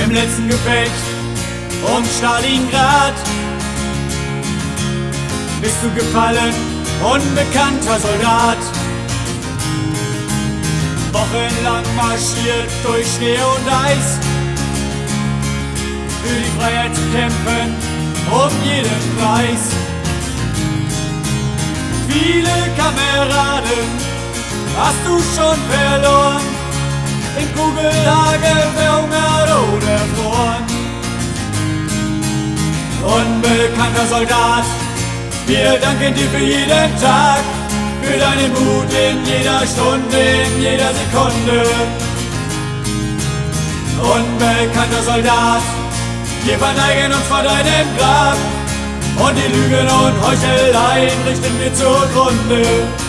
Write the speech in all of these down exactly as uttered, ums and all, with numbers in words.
im letzten Gefecht um Stalingrad bist du gefallen, unbekannter Soldat. Wochenlang marschiert durch Schnee und Eis, für die Freiheit zu kämpfen, um jeden Preis. Viele Kameraden hast du schon verloren, in Kugelhagel verhungert oder erfroren. Unbekannter Soldat, wir danken dir für jeden Tag, für deinen Mut in jeder Stunde, in jeder Sekunde. Unbekannter Soldat, wir verneigen uns vor deinem Grab, und die Lügen und Heucheleien richten wir zugrunde.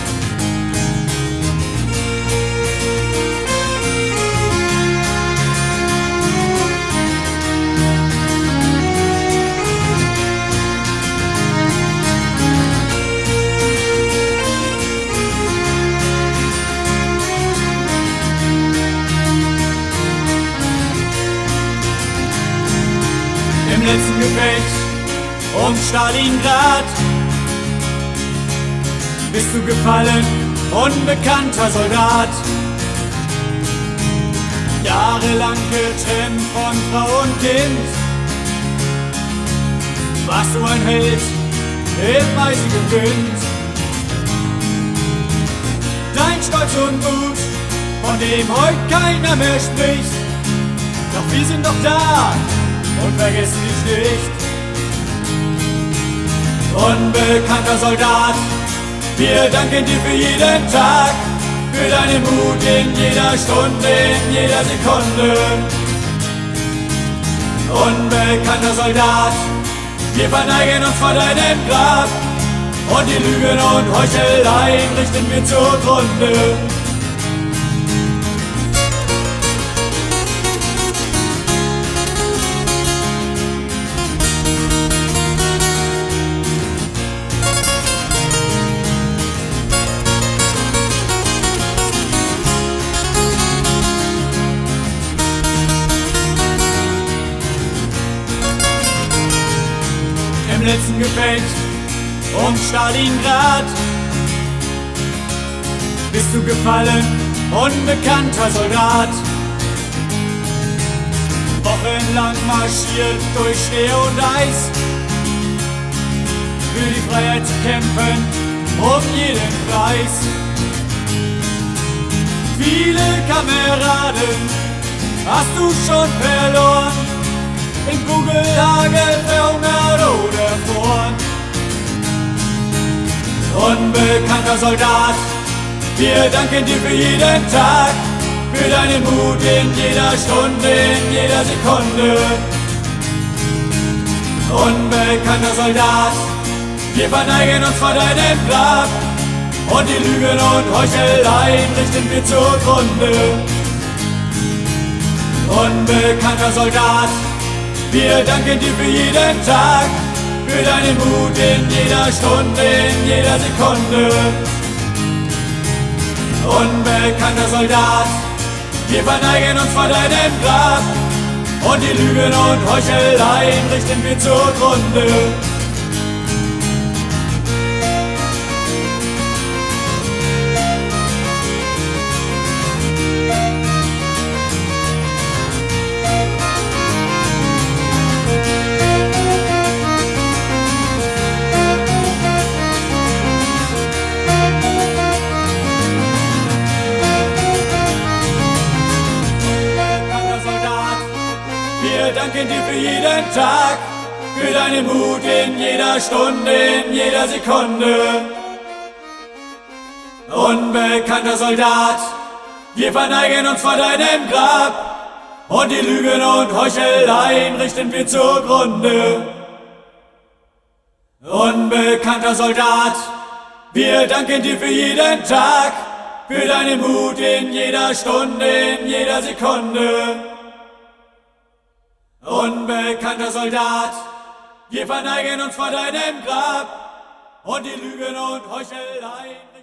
Im letzten Gefecht um Stalingrad bist du gefallen, unbekannter Soldat. Jahrelang getrennt von Frau und Kind, warst du ein Held im eisigen Wind. Dein Stolz und Mut, von dem heute keiner mehr spricht, doch wir sind doch da und vergessen dich nicht. Unbekannter Soldat, wir danken dir für jeden Tag, für deinen Mut in jeder Stunde, in jeder Sekunde. Unbekannter Soldat, wir verneigen uns vor deinem Grab, und die Lügen und Heucheleien richten wir zugrunde. Im letzten Gefecht um Stalingrad bist du gefallen, unbekannter Soldat. Wochenlang marschiert durch Schnee und Eis, für die Freiheit zu kämpfen, um jeden Preis. Viele Kameraden hast du schon verloren, in Kugelhagel verhungert oder erfroren. Unbekannter Soldat, wir danken dir für jeden Tag, für deinen Mut in jeder Stunde, in jeder Sekunde. Unbekannter Soldat, wir verneigen uns vor deinem Grab, und die Lügen und Heucheleien richten wir zugrunde. Unbekannter Soldat, wir danken dir für jeden Tag, für deinen Mut in jeder Stunde, in jeder Sekunde. Unbekannter Soldat, wir verneigen uns vor deinem Grab, und die Lügen und Heucheleien richten wir zugrunde. Wir danken dir für jeden Tag, für deinen Mut in jeder Stunde, in jeder Sekunde. Unbekannter Soldat, wir verneigen uns vor deinem Grab, und die Lügen und Heucheleien richten wir zugrunde. Unbekannter Soldat, wir danken dir für jeden Tag, für deinen Mut in jeder Stunde, in jeder Sekunde. Unbekannter Soldat, wir verneigen uns vor deinem Grab, und die Lügen und Heucheleien